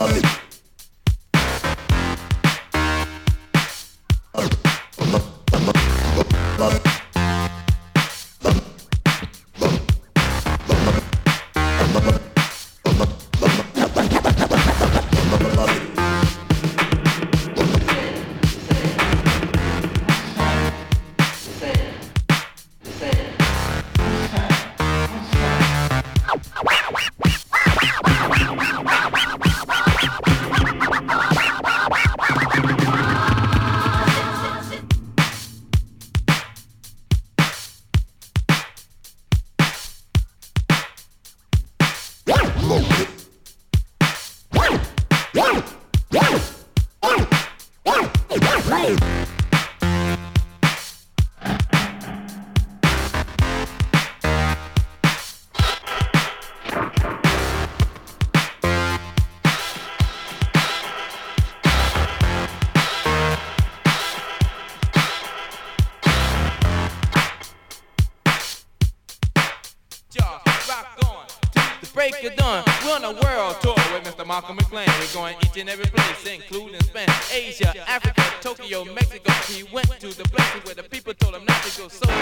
Break of dawn, we're on a world tour with Mr. Malcolm McLean. We're going each and every place, including Spain, Asia, Africa, Tokyo, Mexico. He went to the places where the people told him not to go. So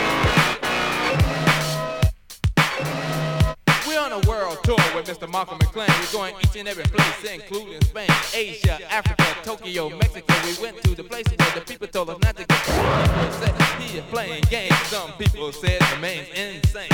we're on a world tour with Mr. Malcolm McLean. We're going each and every place, including Spain, Asia, Africa, Tokyo, Mexico. We went to the places where the people told us not to go. Some people said he is playing games. Some people said the man's insane.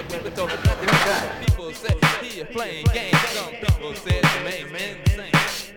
People said he is playing games. Some people said the man's insane.